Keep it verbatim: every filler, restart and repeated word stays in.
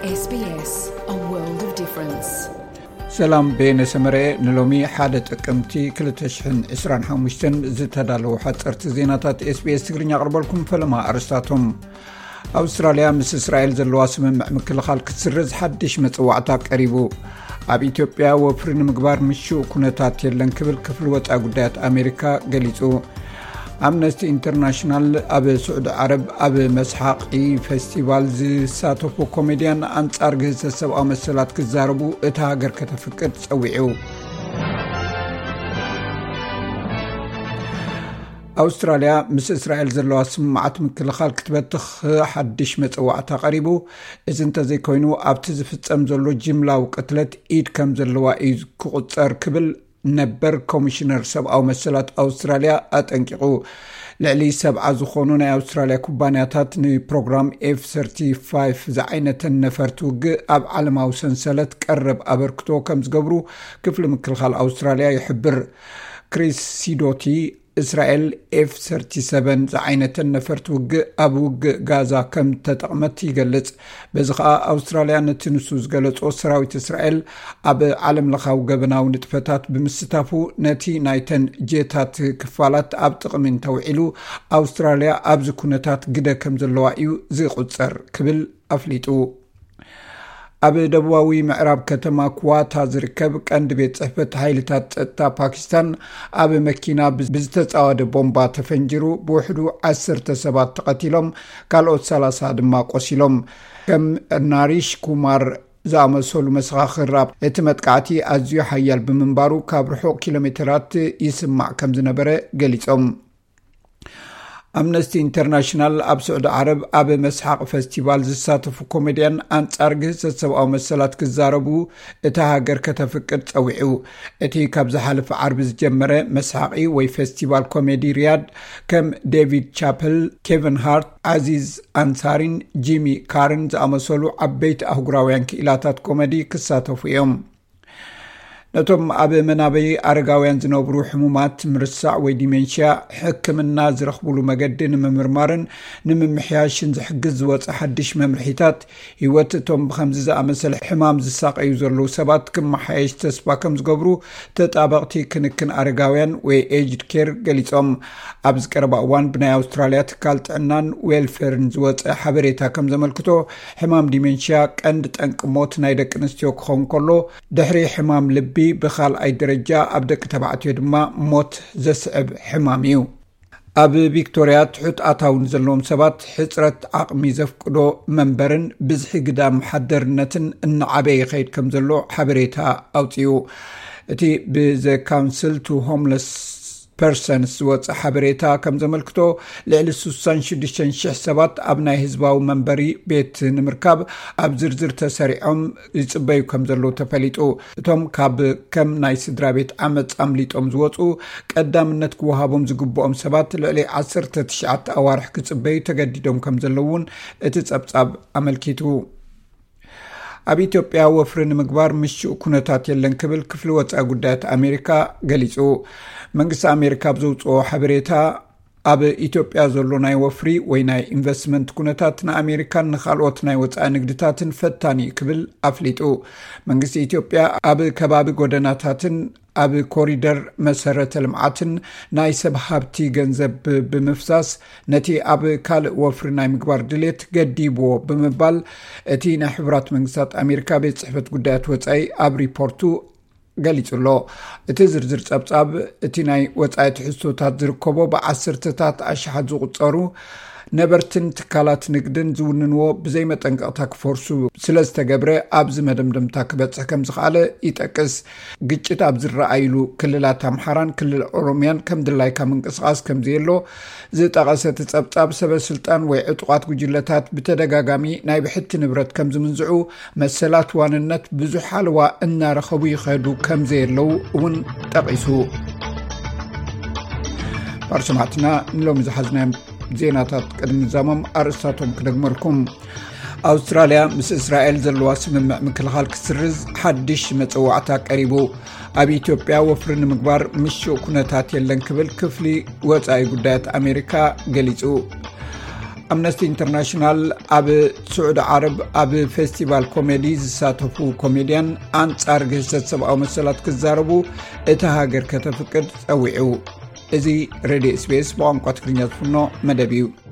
ኤስ ቢ ኤስ, a world of difference. ሰላም በየነ ሰመረ ንሎሚ ሓደ ጥቅምቲ ክልተ ሺህ ዓሰርተ ሓሙሽተ ዝተዳለዉ ሓፀርቲ ዜናታት ኤስ ቢ ኤስ ትግርኛ ቅርበልኩም ፈለማ አርስታቶም አውስትራሊያ ምስ እስራኤል ዘለዋ ስምምዕ ምክልኻል ክትስርዝ ሓድሽ መጽዋዕታ ቀሪቡ ኣብ ኢትዮጵያ ወፍሪ ንምግባር ምሹእ ኩነታት የለን ክብል ክፍል ወፃኢ ጉዳያት ኣሜሪካ ገሊጹ አምነስቲ ኢንተርናሽናል ኣብ ስዑድ ዓረብ ኣብ መስሓቂ ፌስቲቫል ዝሳተፉ ኮሜድያን አንጻር ግህሰ ሰብኣዊ መሰላት ክዛረቡ እታ ሃገር ከተፍቅድ ፀዊዑ አውስትራሊያ ምስ እስራኤል ዘለዋ ስምምዓት ምክልኻል ክትበትኽ ሓድሽ መጽዋዕታ ቀሪቡ እዚ እንተዘይኮይኑ ኣብቲ ዝፍጸም ዘሎ ጅምላዊ ቅትለት ኢድ ከም ዘለዋ እዩ ክቁፀር ክብል ነበር ኮሚሽነር ሰብኣዊ መሰላት አውስትራሊያ አጠንቂቁ ልዕሊ ሰብዓ ዝኾኑ ናይ አውስትራሊያ ኩባንያታት ንፕሮግራም ኤፍ ሰላሳ ሓሙሽተ ዝዓይነተን ነፈርቲ ውግእ ኣብ ዓለማዊ ሰንሰለት ቀረብ ኣበርክቶ ከም ዝገብሩ ክፍሊ ምክልኻል አውስትራሊያ ይሕብር ክሪስ ሲዶቲ እስራኤል ኤፍ ሰላሳ ሰባን ዝዓይነተን ነፈርቲ ውግእ ኣብ ውግእ ጋዛ ከም ተጠቕመት ይገልጽ በዚ ከዓ አውስትራሊያ ነቲ ንሱ ዝገለጾ ሰራዊት እስራኤል ኣብ ዓለም ለኻዊ ገበናዊ ንጥፈታት ብምስታፉ ነቲ ናይተን ጄታት ክፋላት ኣብ ጥቕሚ እንተውዒሉ አውስትራሊያ ኣብዚ ኩነታት ግደ ከም ዘለዋ እዩ ዝቁፀር ክብል ኣፍሊጡ ኣብ ደቡባዊ ምዕራብ ከተማ ኩዋታ ዝርከብ ቀንዲ ቤት ጽሕፈት ሓይልታት ጸጥታ ፓኪስታን ኣብ መኪና ብዝተጻወደ ቦምባ ተፈንጂሩ ብውሕዱ ዓሰርተ ሰባት ተቐቲሎም ካልኦት ሰላሳ ድማ ቆሲሎም ከም ናሪሽ ኩማር ዝኣመሰሉ መሰኻኽር እቲ መጥቃዕቲ ኣዝዩ ሓያል ብምንባሩ ካብ ርሑቕ ኪሎሜትራት ይስማዕ ከም ዝነበረ ገሊጾም አምነስቲ ኢንተርናሽናል ኣብ ስዑድ ዓረብ ኣብ መስሓቅ ፌስቲቫል ዝሳተፉ ኮሜድያን አንጻር ግህሰ ሰብኣዊ መሰላት ክዛረቡ እታ ሃገር ከተፍቅድ ፀዊዑ እቲ ካብ ዝሓለፈ ዓርቢ ዝጀመረ መስሓቂ ወይ ፌስቲቫል ኮሜዲ ሪያድ ከም ዴቪድ ቻፕል ኬቪን ሃርት ዓዚዝ አንሳሪን ጂሚ ካርን ዝኣመሰሉ ዓበይቲ ኣህጉራውያን ክኢላታት ኮሜዲ ክሳተፉ እዮም ነቶም ኣብ መናበይ አረጋውያን ዝነብሩ ሕሙማት ምርሳዕ ወይ ዲሜንሽያ ሕክምና ዝረኽብሉ መገዲ ንምምርማርን ንምምሕያሽን ዝሕግዝ ዝወፀ ሓድሽ መምርሒታት ህይወት እቶም ብከምዚ ዝኣመሰለ ሕማም ዝሳቀዩ ዘለዉ ሰባት ክመሓየሽ ተስፋ ከም ዝገብሩ ተጣበቕቲ ክንክን አረጋውያን ወይ ኤጅድ ኬር ገሊፆም ኣብ ዝቀረባ እዋን ብናይ አውስትራሊያ ትካል ጥዕናን ዌልፌርን ዝወፀ ሓበሬታ ከም ዘመልክቶ ሕማም ዲሜንሽያ ቀንዲ ጠንቂ ሞት ናይ ደቂ ኣንስትዮ ክኸውን ከሎ ድሕሪ ሕማም ልቢ ብኻልኣይ ደረጃ ኣብ ደቂ ተባዕትዮ ድማ ሞት ዘስዕብ ሕማም እዩ ኣብ ቪክቶሪያ ትሑት ኣታውን ዘለዎም ሰባት ሕፅረት ዓቕሚ ዘፍቅዶ መንበርን ብዝሒ ግዳም ሓደርነትን እናዓበየ ይኸይድ ከም ዘሎ ሓበሬታ ኣውፅኡ እቲ ብዘ ካውንስል ቱ ሆምለስ ፐርሰንስ ዝወፀ ሓበሬታ ከም ዘመልክቶ ልዕሊ ስድሳ ወሽዱሽተ ሽሕ ሰባት ኣብ ናይ ህዝባዊ መንበሪ ቤት ንምርካብ ኣብ ዝርዝር ተሰሪዖም ይፅበዩ ከም ዘለዉ ተፈሊጡ እቶም ካብ ከም ናይ ስድራ ቤት ዓመፅ ኣምሊጦም ዝወፁ ቀዳምነት ክወሃቦም ዝግብኦም ሰባት ልዕሊ ዓሰርተ ትሽዓተ ኣዋርሕ ክፅበዩ ተገዲዶም ከም ዘለውን እቲ ፀብፃብ ኣመልኪቱ ኣብ ኢትዮጵያ ወፍሪ ንምግባር ምሹእ ኩነታት የለን ክብል ክፍሊ ወፃኢ ጉዳያት ኣሜሪካ ገሊጹ መንግስቲ ኣሜሪካ ብዘውፅኦ ሓበሬታ ኣብ ኢትዮጵያ ዘሎ ናይ ወፍሪ ወይ ናይ ኢንቨስትመንት ኩነታት ንኣሜሪካን ንኻልኦት ናይ ወፃኢ ንግድታትን ፈታኒ ክብል ኣፍሊጡ መንግስቲ ኢትዮጵያ ኣብ ከባቢ ጎደናታትን ኣብ ኮሪደር መሰረተ ልምዓትን ናይ ሰብ ሃብቲ ገንዘብ ብምፍሳስ ነቲ ኣብ ካልእ ወፍሪ ናይ ምግባር ድሌት ገዲብዎ ብምባል እቲ ናይ ሕቡራት መንግስታት ኣሜሪካ ቤት ጽሕፈት ጉዳያት ወፃኢ ኣብ ሪፖርቱ ገሊጹሎ እቲ ዝርዝር ፀብጻብ እቲ ናይ ወፃኢ ትሕዝቶታት ዝርከቦ ብዓሰርተታት ኣሽሓት ዝቁፀሩ ነበርትን ትካላት ንግድን ዝውንንዎ ብዘይ መጠንቀቕታ ክፈርሱ ስለ ዝተገብረ ኣብዚ መደምደምታ ክበፅሕ ከም ዝኽኣለ ይጠቅስ ግጭት ኣብ ዝረኣይሉ ክልላት ኣምሓራን ክልል ኦሮምያን ከም ድላይካ ምንቅስቃስ ከም ዘየሎ ዝጠቐሰት ፀብጻብ ሰበስልጣን ወይ ዕጡቃት ጉጅለታት ብተደጋጋሚ ናይ ብሕቲ ንብረት ከም ዝምንዝዑ መሰላት ዋንነት ብዙሕ ሓለዋ እናረኸቡ ይኸዱ ከም ዘየለው እውን ጠቂሱ ባርሰማዕትና ንሎሚ ዝሓዝናዮም ዜናታት ቅድሚ ዛሞም ኣርእስታቶም ክደግመልኩም አውስትራሊያ ምስ እስራኤል ዘለዋ ስምምዕ ምክልኻል ክትስርዝ ሓድሽ መጽዋዕታ ቀሪቡ ኣብ ኢትዮጵያ ወፍሪ ንምግባር ምሹእ ኩነታት የለን ክብል ክፍሊ ወፃኢ ጉዳያት ኣሜሪካ ገሊጹ ኣምነስቲ ኢንተርናሽናል ኣብ ስዑድ ዓረብ ኣብ ፌስቲቫል ኮሜዲ ዝሳተፉ ኮሜድያን ኣንጻር ግህሰት ሰብኣዊ መሰላት ክዛረቡ እታ ሃገር ከተፍቅድ ፀዊዑ። እዚ ሬድዮ ኤስ ቢ ኤስ ብቋንቋ ትግርኛ ዝፍኖ መደብ እዩ።